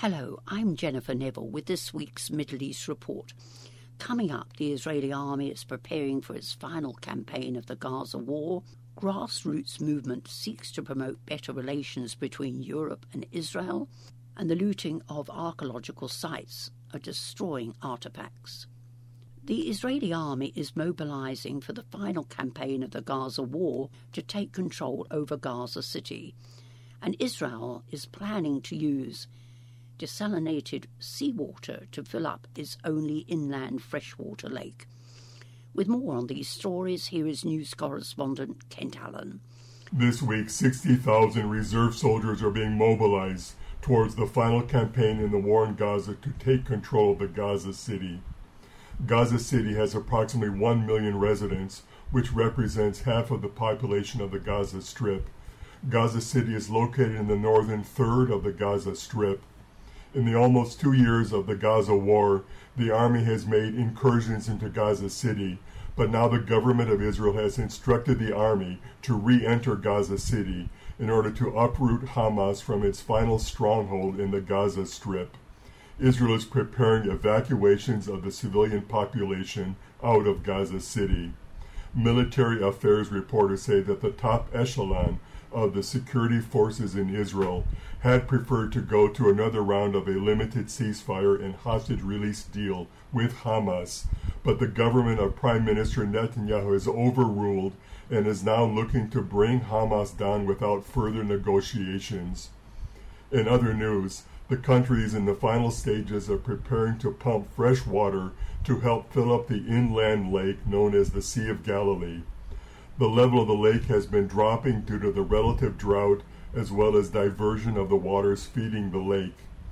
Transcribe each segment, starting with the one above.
Hello, I'm Jennifer Neville with this week's Middle East Report. Coming up, the Israeli army is preparing for its final campaign of the Gaza war. Grassroots movement seeks to promote better relations between Europe and Israel, and the looting of archaeological sites are destroying artefacts. The Israeli army is mobilizing for the final campaign of the Gaza war to take control over Gaza City, and Israel is planning to use desalinated seawater to fill up its only inland freshwater lake. With more on these stories, here is news correspondent Kent Allen. This week, 60,000 reserve soldiers are being mobilized towards the final campaign in the war in Gaza to take control of the Gaza City. Gaza City has approximately 1 million residents, which represents half of the population of the Gaza Strip. Gaza City is located in the northern third of the Gaza Strip. In the almost 2 years of the Gaza war, the army has made incursions into Gaza City, but now the government of Israel has instructed the army to re-enter Gaza City in order to uproot Hamas from its final stronghold in the Gaza Strip. Israel is preparing evacuations of the civilian population out of Gaza City. Military affairs reporters say that the top echelon of the security forces in Israel had preferred to go to another round of a limited ceasefire and hostage release deal with Hamas, but the government of Prime Minister Netanyahu has overruled and is now looking to bring Hamas down without further negotiations. In other news, the country is in the final stages of preparing to pump fresh water to help fill up the inland lake known as the Sea of Galilee. The level of the lake has been dropping due to the relative drought as well as diversion of the waters feeding the lake.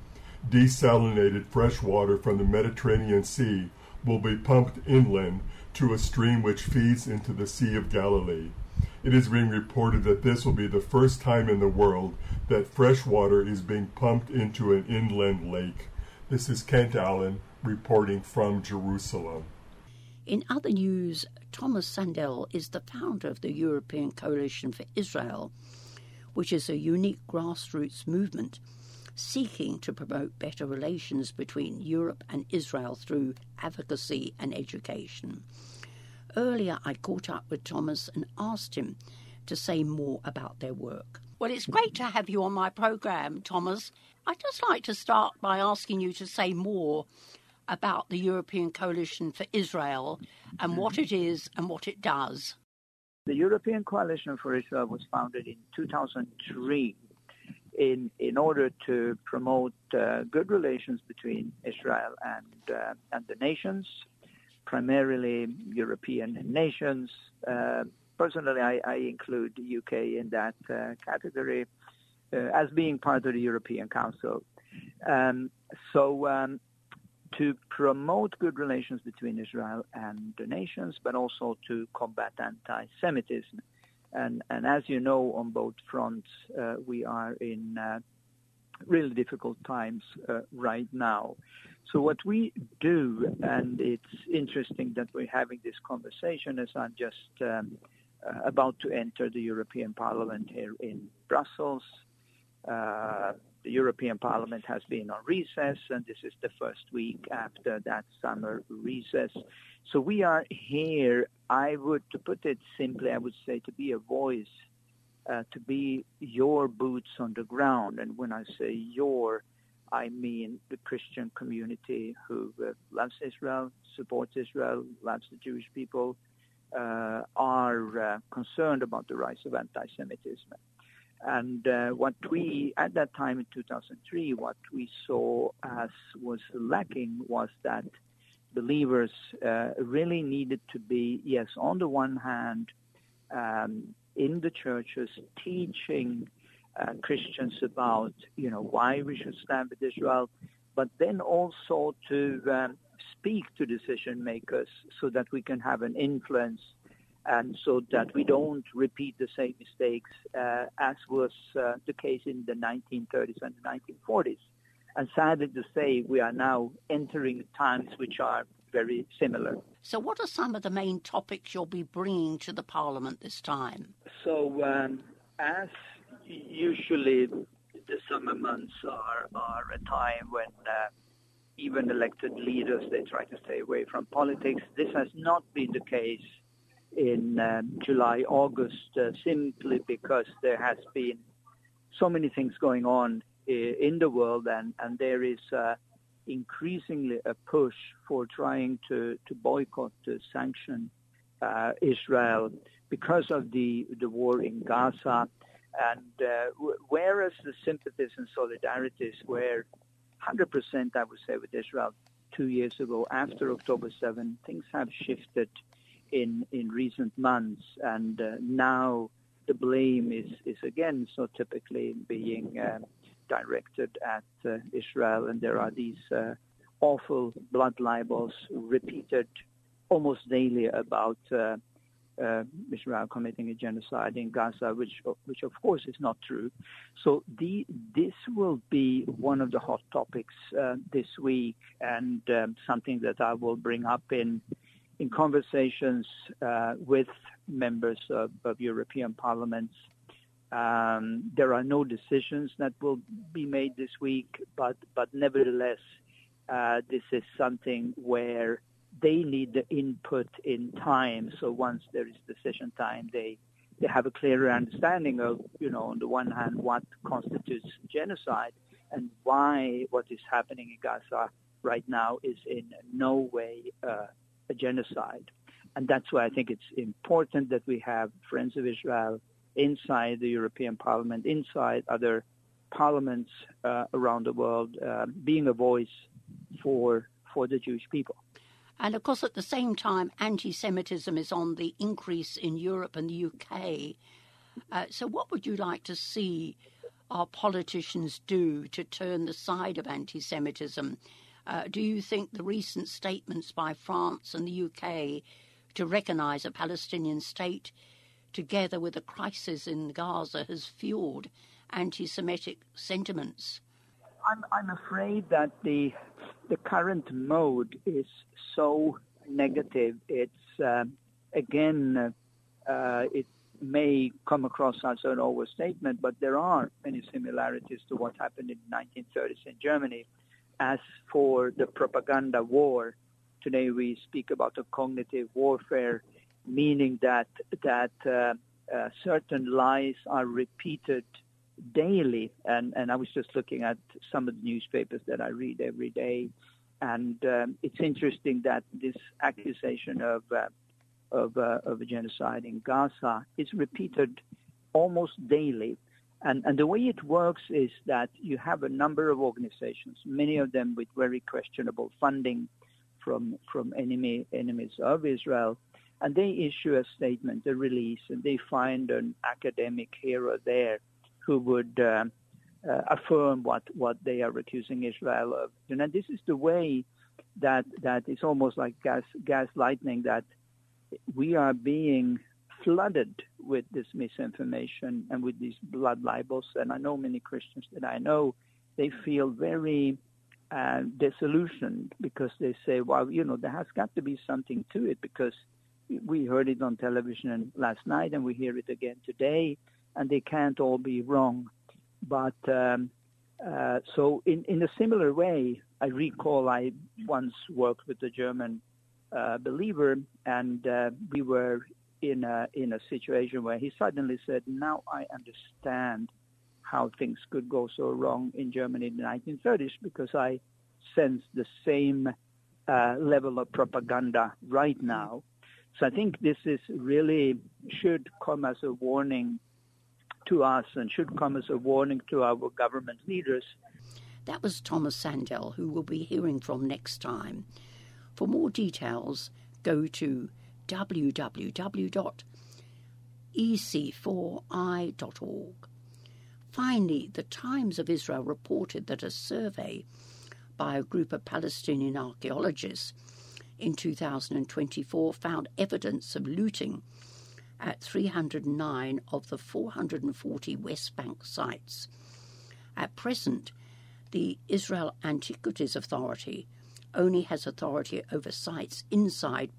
Desalinated fresh water from the Mediterranean Sea will be pumped inland to a stream which feeds into the Sea of Galilee. It is being reported that this will be the first time in the world that fresh water is being pumped into an inland lake. This is Kent Allen reporting from Jerusalem. In other news, Thomas Sandel is the founder of the European Coalition for Israel, which is a unique grassroots movement seeking to promote better relations between Europe and Israel through advocacy and education. Earlier, I caught up with Thomas and asked him to say more about their work. Well, it's great to have you on my program, Thomas. I'd just like to start by asking you to say more about the European Coalition for Israel and what it is and what it does. The European Coalition for Israel was founded in 2003 in order to promote good relations between Israel and the nations, primarily European nations. Personally, I include the UK in that category as being part of the European Council. To promote good relations between Israel and the nations, but also to combat anti-Semitism. And as you know, on both fronts, we are in really difficult times right now. So what we do, and it's interesting that we're having this conversation as I'm just about to enter the European Parliament here in Brussels. The European Parliament has been on recess, and this is the first week after that summer recess. So we are here, to put it simply, I would say to be a voice, to be your boots on the ground. And when I say your, I mean the Christian community who loves Israel, supports Israel, loves the Jewish people, are concerned about the rise of anti-Semitism. And what we, at that time in 2003, what we saw as was lacking was that believers really needed to be, yes, on the one hand, in the churches, teaching Christians about, why we should stand with Israel, but then also to speak to decision makers so that we can have an influence and so that we don't repeat the same mistakes as was the case in the 1930s and the 1940s. And sadly to say, we are now entering times which are very similar. So what are some of the main topics you'll be bringing to the Parliament this time? So as usually the summer months are a time when even elected leaders, they try to stay away from politics. This has not been the case in July, August, simply because there has been so many things going on in the world, and there is increasingly a push for trying to boycott, to sanction Israel because of the war in Gaza. And whereas the sympathies and solidarities were 100%, I would say, with Israel 2 years ago, after October 7, things have shifted in recent months, and now the blame is again so typically being directed at Israel, and there are these awful blood libels repeated almost daily about Israel committing a genocide in Gaza, which of course is not true. So this will be one of the hot topics this week, and something that I will bring up in conversations with members of European parliaments. There are no decisions that will be made this week, but nevertheless, this is something where they need the input in time. So once there is decision time, they have a clearer understanding of, on the one hand, what constitutes genocide, and why what is happening in Gaza right now is in no way a genocide. And that's why I think it's important that we have Friends of Israel inside the European Parliament, inside other parliaments around the world, being a voice for the Jewish people. And, of course, at the same time, anti-Semitism is on the increase in Europe and the UK. So what would you like to see our politicians do to turn the side of anti-Semitism? Do you think the recent statements by France and the UK to recognise a Palestinian state, together with a crisis in Gaza, has fueled anti-Semitic sentiments? I'm afraid that the current mode is so negative. It's it may come across as an overstatement, but there are many similarities to what happened in the 1930s in Germany. As for the propaganda war, today we speak about a cognitive warfare, meaning that certain lies are repeated daily, and I was just looking at some of the newspapers that I read every day, and it's interesting that this accusation of a genocide in Gaza is repeated almost daily, and the way it works is that you have a number of organizations, many of them with very questionable funding from enemies of Israel, and they issue a statement, a release, and they find an academic here or there who would affirm what they are accusing Israel of. And this is the way that is almost like gaslighting, that we are being flooded with this misinformation and with these blood libels. And I know many Christians that I know, they feel very disillusioned because they say, well, there has got to be something to it, because we heard it on television last night and we hear it again today, and they can't all be wrong. But so in a similar way, I recall I once worked with a German believer, and we were in a situation where he suddenly said, now I understand how things could go so wrong in Germany in the 1930s, because I sense the same level of propaganda right now. So I think this is really should come as a warning to us, and should come as a warning to our government leaders. That was Thomas Sandell, who we'll be hearing from next time. For more details, go to www.ec4i.org. Finally, the Times of Israel reported that a survey by a group of Palestinian archaeologists in 2024 found evidence of looting at 309 of the 440 West Bank sites. At present, the Israel Antiquities Authority only has authority over sites inside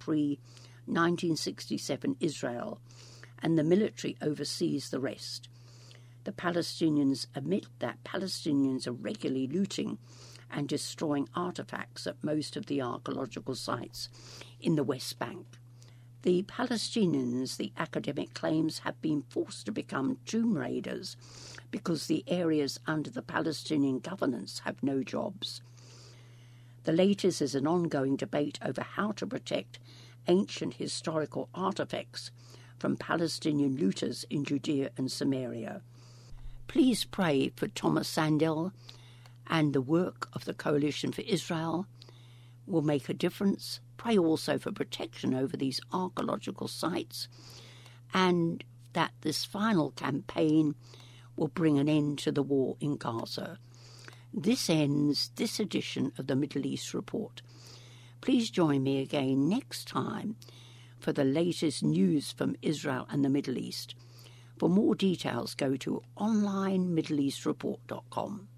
pre-1967 Israel, and the military oversees the rest. The Palestinians admit that Palestinians are regularly looting and destroying artefacts at most of the archaeological sites in the West Bank. The Palestinians, the academic claims, have been forced to become tomb raiders because the areas under the Palestinian governance have no jobs. The latest is an ongoing debate over how to protect ancient historical artefacts from Palestinian looters in Judea and Samaria. Please pray for Thomas Sandel and the work of the Coalition for Israel will make a difference. Pray also for protection over these archaeological sites and that this final campaign will bring an end to the war in Gaza. This ends this edition of the Middle East Report. Please join me again next time for the latest news from Israel and the Middle East. For more details, go to onlinemiddleeastreport.com.